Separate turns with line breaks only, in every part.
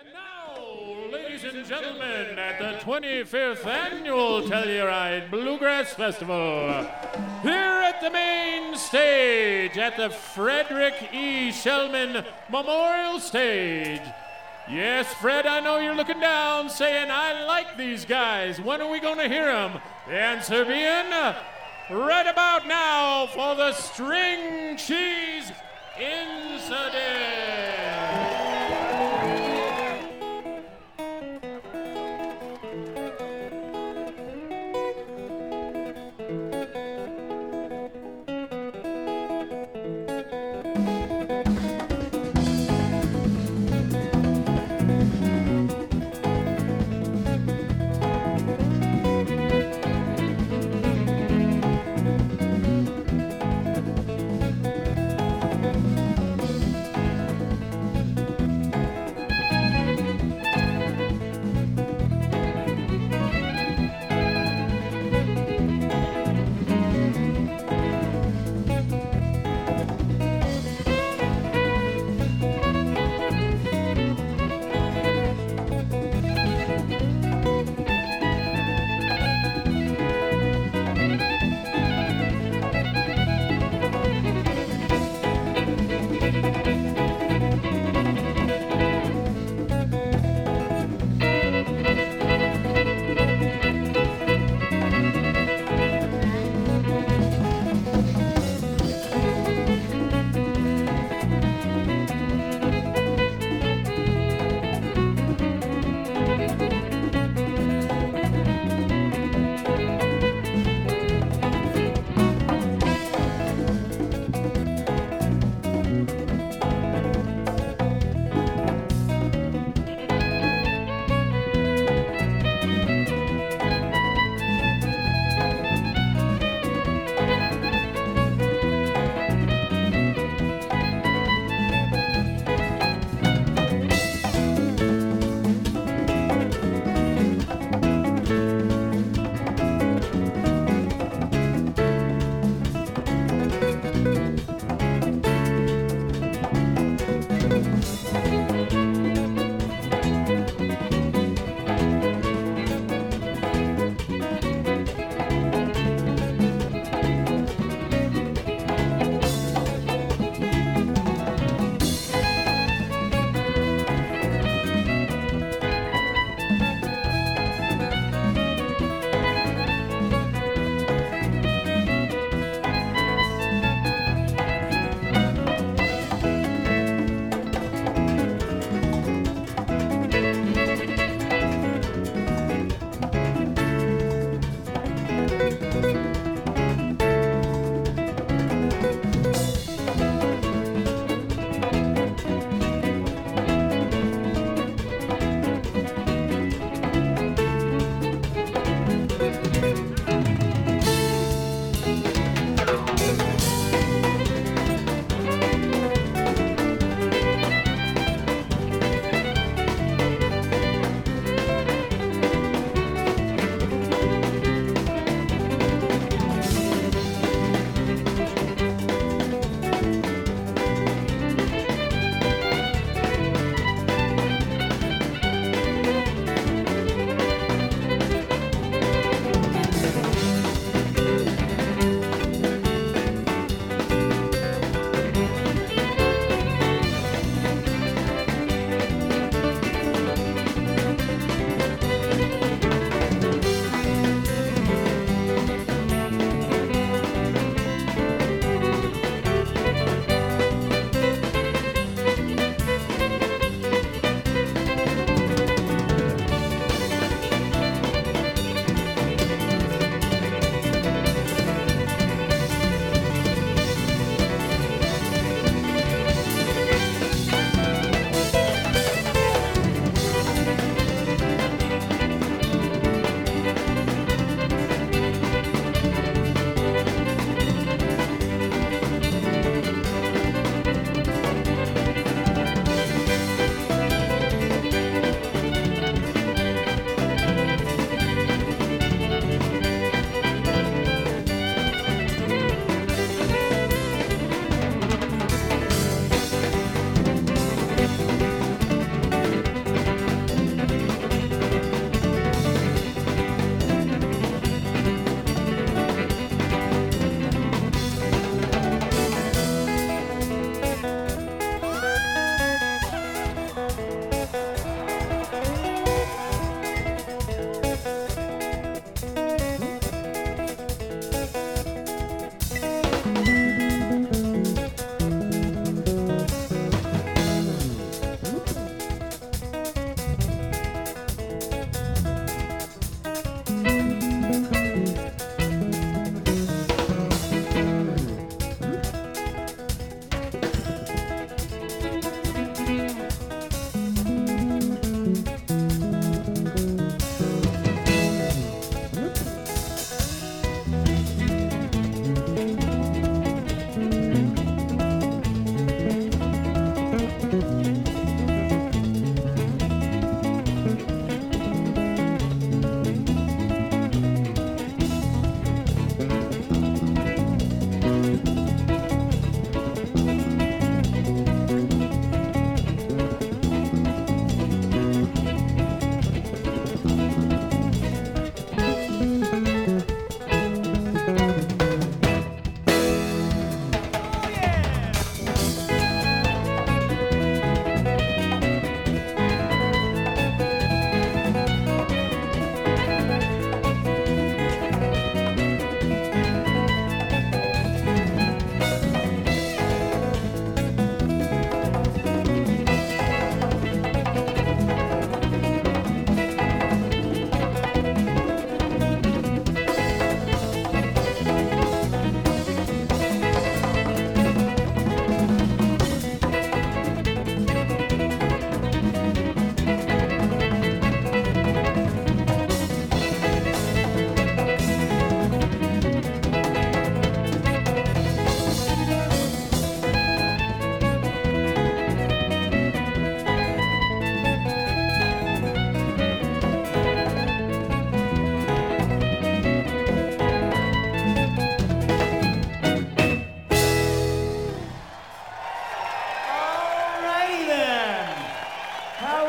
Now, ladies and gentlemen, at the 25th Annual Telluride Bluegrass Festival, here at the main stage at the Frederick E. Shellman Memorial Stage. Yes, Fred, I know you're looking down saying, I like these guys. When are we going to hear them? The answer being, right about now for the String Cheese Incident.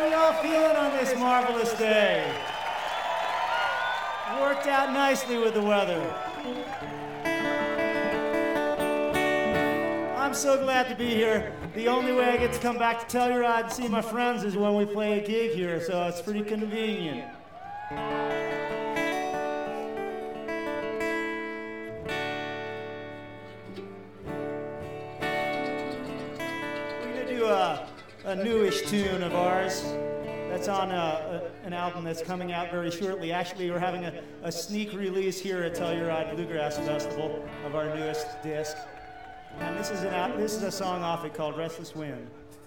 are y'all feeling on this marvelous day? Worked out nicely with the weather. I'm so glad to be here. The only way I get to come back to Telluride and see my friends is when we play a gig here, so it's pretty convenient. We're gonna do a newish tune of ours that's on an album that's coming out very shortly. Actually, we're having a sneak release here at Telluride Bluegrass Festival of our newest disc. And this is a song off it called Restless Wind.